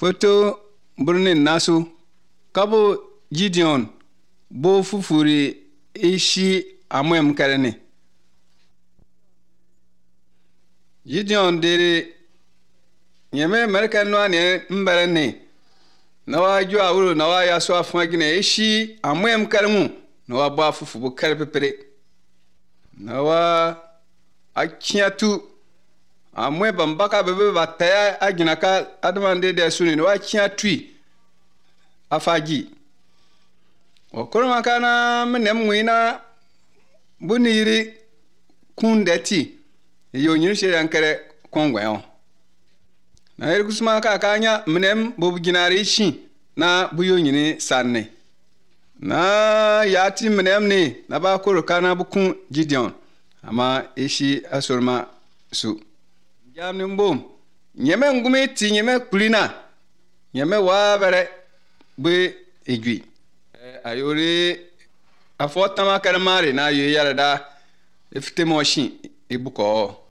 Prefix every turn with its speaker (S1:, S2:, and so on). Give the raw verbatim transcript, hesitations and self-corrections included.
S1: Foto burnin nasu kabo Gideon bo fufuri ishi amwem karene. Gideon dere nyeme American no ane mbarene na wa ju awuro na wa yaso afuma gine ishi amwem karemu na wa bo afufu bo karpepere na wa akiatu amwe bambaka bebe bataya agina ka adamande de suni no achia tui afaji okoro makana menem mwina buniri kundeti yo nyirse yankere kongwe on na eri kusuma ka kanya menem bobu ginari shi na buyo nyini sanne na yati menem ni na ba koro kana bukun Gideon ama ishi asorma su jamni mbom nyeme ngume ti nyeme kulina nyeme wa bere be egui ayori afotama kalmari na yo yara da efite moshin ibuko